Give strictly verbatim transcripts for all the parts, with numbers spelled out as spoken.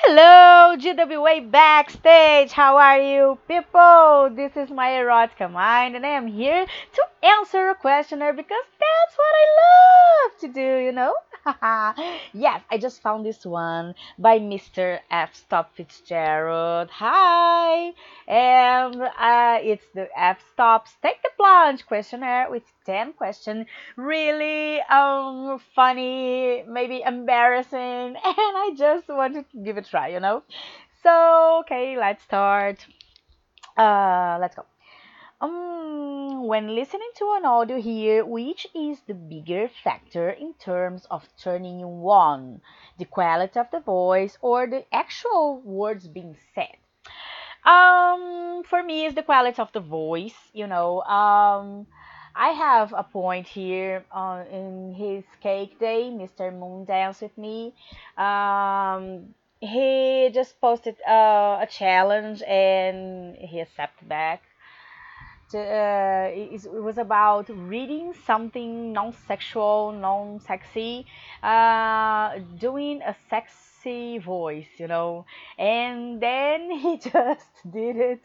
Hello, G W A Backstage. How are you, people? This is my erotica mind, and I am here to answer a questionnaire because that's what I love to do, you know? Yes, I just found this one by mister F. Stop Fitzgerald. Hi! And uh, it's the F. Stops Take the Plunge questionnaire with ten questions, really um funny, maybe embarrassing, and I just wanted to give it a try, you know. So okay, let's start. Uh, let's go. Um, when listening to an audio here, which is the bigger factor in terms of turning you on, the quality of the voice or the actual words being said? Um, for me, it's the quality of the voice. You know, um, I have a point here on in his cake day. mister Moon Dance with me. Um, he just posted uh, a challenge and he accepted back. To, uh, it, it was about reading something non-sexual, non-sexy, uh, doing a sexy voice, you know, and then he just did it.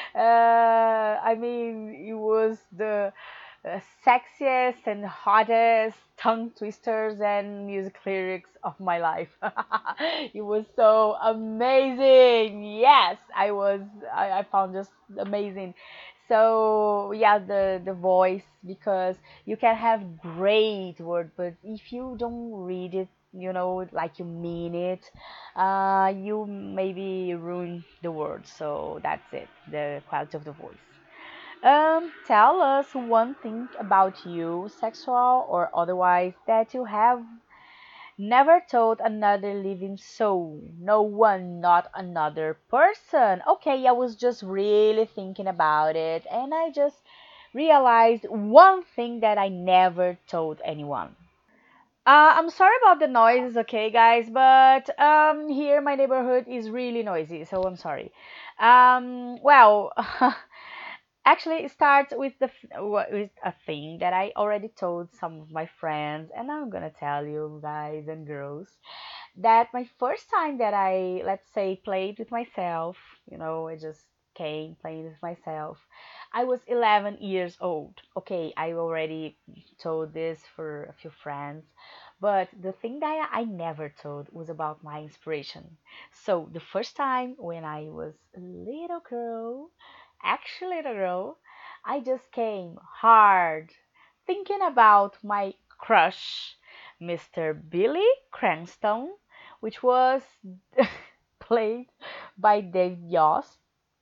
Uh, I mean, it was the uh, sexiest and hottest tongue twisters and music lyrics of my life. It was so amazing. Yes, I was. I, I found just amazing. So yeah, the the voice, because you can have great word, but if you don't read it, you know, like you mean it, uh, you maybe ruin the word. So that's it, the quality of the voice. Um, tell us one thing about you, sexual or otherwise, that you have never told another living soul. No one, not another person. Okay, I was just really thinking about it and I just realized one thing that I never told anyone. Uh, I'm sorry about the noise, okay, guys, but um, here my neighborhood is really noisy, so I'm sorry. Um, well, actually, it starts with the f- wa- with a thing that I already told some of my friends, and I'm gonna tell you guys and girls that my first time that I, let's say, played with myself, you know, I just came playing with myself. I was eleven years old. Okay, I already told this for a few friends, but the thing that I never told was about my inspiration. So the first time when I was a little girl, actually little girl, I just came hard thinking about my crush, mister Billy Cranston, which was played by Dave Yost,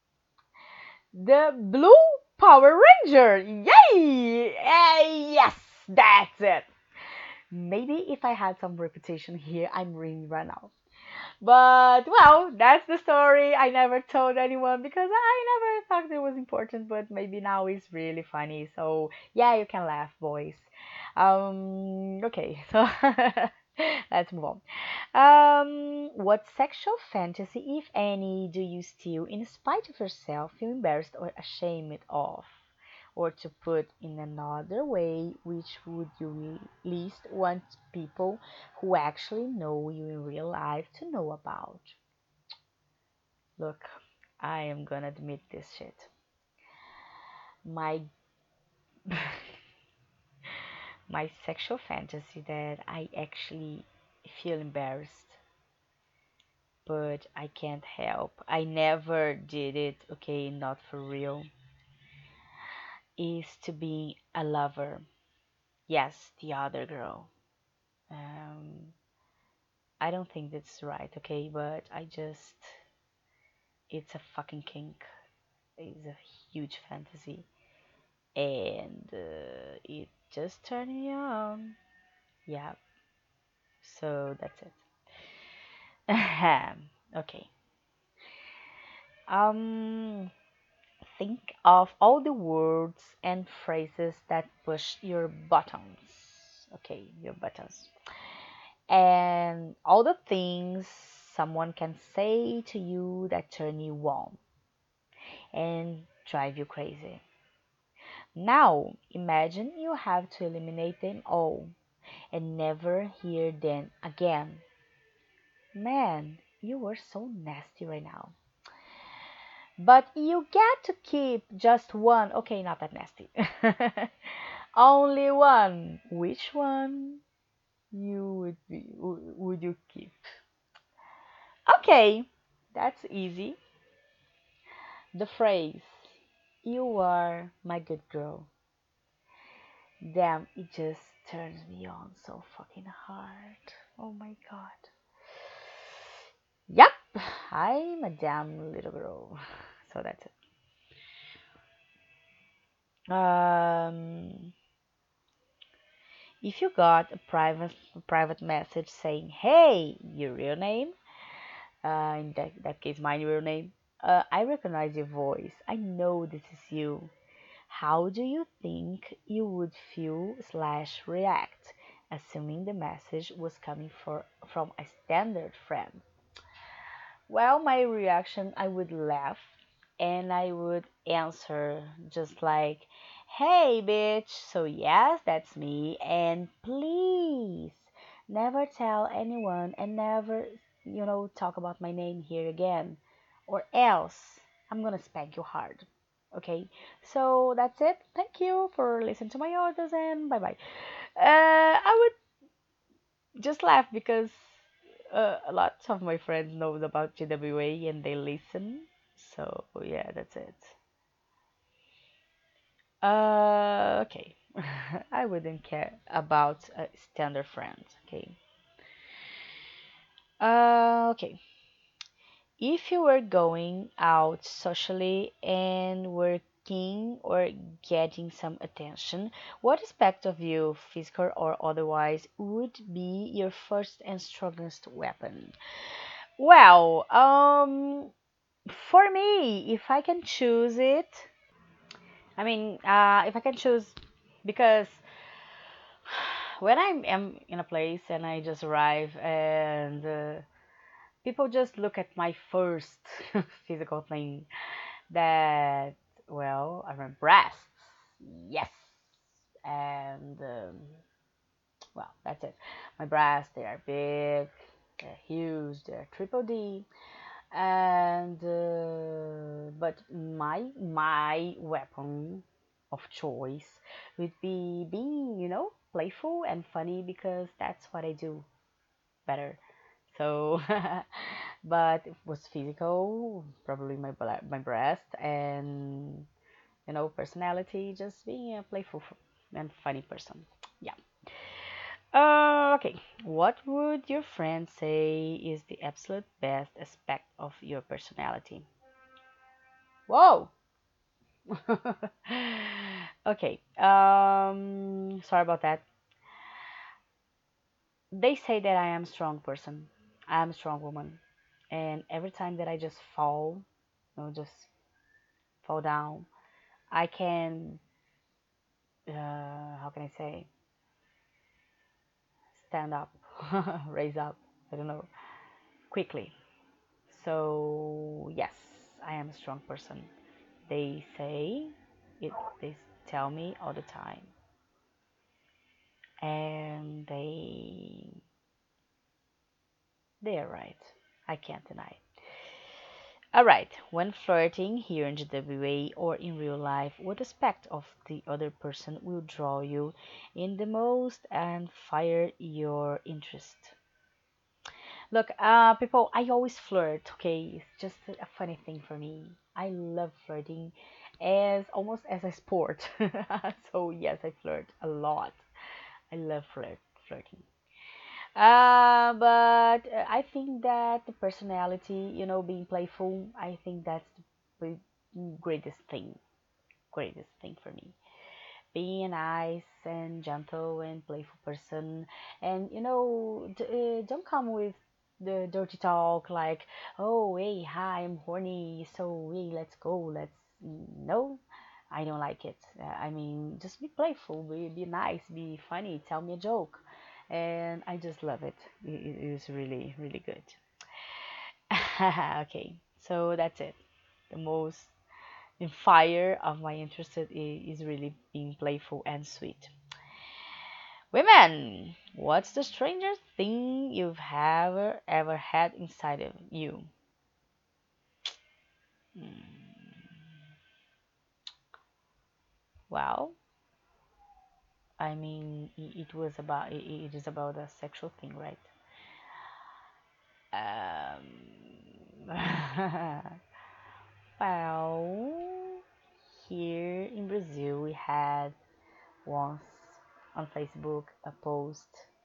the Blue Power Ranger. Yay! Eh, yes, that's it. Maybe if I had some reputation here, I'm really run out. But well, that's the story. I never told anyone because I never thought it was important, but maybe now it's really funny. So yeah, you can laugh, boys. Um, okay, so let's move on. Um, what sexual fantasy, if any, do you still, in spite of yourself, feel embarrassed or ashamed of? Or to put in another way, which would you least want people who actually know you in real life to know about? Look, I am gonna admit this shit. My my sexual fantasy that I actually feel embarrassed, but I can't help. I never did it, okay, not for real. Is to be a lover. Yes, the other girl. Um, I don't think that's right, okay, but I just, it's a fucking kink. It's a huge fantasy, and uh, it just turned me on. Yeah, so that's it. Ahem. Okay. Um, think of all the words and phrases that push your buttons. Okay, your buttons. And all the things someone can say to you that turn you on and drive you crazy. Now, imagine you have to eliminate them all and never hear them again. Man, You were so nasty right now. But you get to keep just one. Okay, not that nasty. Only one. Which one you would be w- would you keep? Okay, that's easy. The phrase "You are my good girl." Damn, it just turns me on so fucking hard. Oh my god. Yep, I'm a damn little girl. So that's it. Um, if you got a private private message saying, "Hey, your real name," uh, in that, that case, my real name, uh, I recognize your voice. I know this is you. How do you think you would feel slash react, assuming the message was coming for, from a standard friend? Well, my reaction, I would laugh and I would answer just like, "Hey, bitch, so yes, that's me, and please never tell anyone and never, you know, talk about my name here again, or else I'm gonna spank you hard." Okay, so that's it. Thank you for listening to my orders and bye bye. Uh, I would just laugh because uh, a lot of my friends knows about G W A and they listen. So yeah, that's it. Uh, okay. I wouldn't care about uh, standard friends. Okay. Uh, okay. If you were going out socially and working or getting some attention, what aspect of you, physical or otherwise, would be your first and strongest weapon? Well, um, for me, if I can choose it, I mean, uh, if I can choose, because when I am in a place and I just arrive and uh, people just look at my first physical thing, that, well, are my breasts. Yes. And, um, well, that's it. My breasts, they are big, they're huge, they're triple D. And, uh, but my, my weapon of choice would be being, you know, playful and funny because that's what I do better. So, but it was physical, probably my bla- my breast, and you know, personality, just being a playful f- and funny person. Yeah. Uh, okay. What would your friend say is the absolute best aspect of your personality? Whoa. Okay. Um, sorry about that. They say that I am a strong person. I am a strong woman. And every time that I just fall, you know, just fall down, I can, uh, how can I say, stand up, raise up, I don't know, quickly. So, yes, I am a strong person. They say it, they tell me all the time. And they, they are right. I can't deny it. All right, when flirting here in G W A or in real life, what aspect of the other person will draw you in the most and fire your interest? Look, uh, people, I always flirt, okay? It's just a funny thing for me. I love flirting as almost as a sport. So, yes, I flirt a lot. I love flirt flirting. Uh, but uh, I think that the personality, you know, being playful, I think that's the greatest thing, greatest thing for me. Being a nice and gentle and playful person, and you know, d- uh, don't come with the dirty talk like, "Oh, hey, hi, I'm horny, so hey, let's go, let's." No, I don't like it. Uh, I mean, just be playful, be be nice, be funny, tell me a joke, and I just love it. It, it is really really good. Okay, so that's it. The most in fire of my interest is, is really being playful and sweet. Women, what's the strangest thing you've ever ever had inside of you? Hmm. Well, I mean, i- it was about i- i- it is about a sexual thing, right? Um, well, here in Brazil, we had once on Facebook a post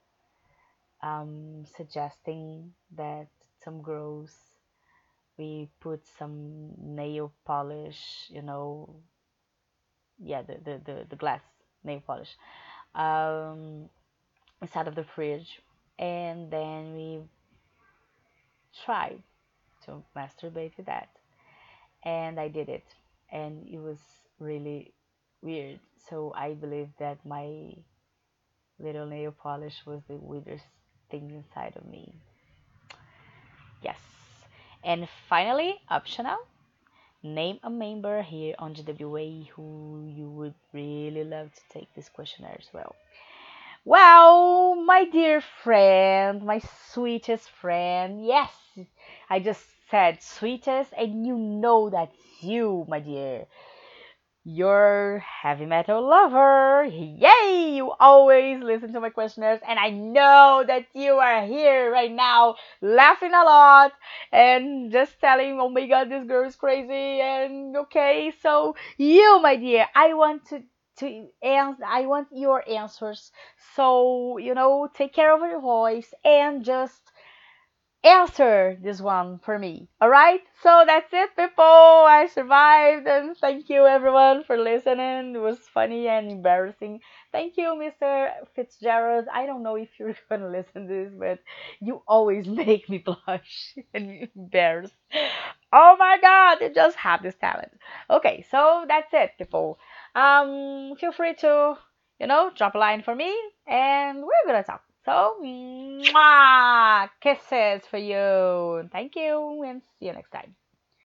um, suggesting that some girls we put some nail polish, you know, yeah, the the the, the glass nail polish, um, inside of the fridge, and then we tried to masturbate with that, and I did it, and it was really weird. So I believe that my little nail polish was the weirdest thing inside of me. Yes. And finally, optional, name a member here on G W A who you would really love to take this questionnaire as well. Well, my dear friend, my sweetest friend, yes, I just said sweetest, and you know that's you, my dear. Your heavy metal lover. Yay! You always listen to my questionnaires, and I know that you are here right now laughing a lot and just telling, oh my god, this girl is crazy. And okay, so you, my dear, I want to. To ans- I want your answers. So, you know, take care of your voice and just answer this one for me. All right? So that's it, people. I survived, and thank you everyone for listening. It was funny and embarrassing. Thank you, mister Fitzgerald. I don't know if you're gonna listen to this, but you always make me blush and embarrassed. Oh my god, you just have this talent. Okay, so that's it, people. Um, feel free to, you know, drop a line for me, and we're gonna talk. So, mwah, kisses for you. Thank you, and see you next time.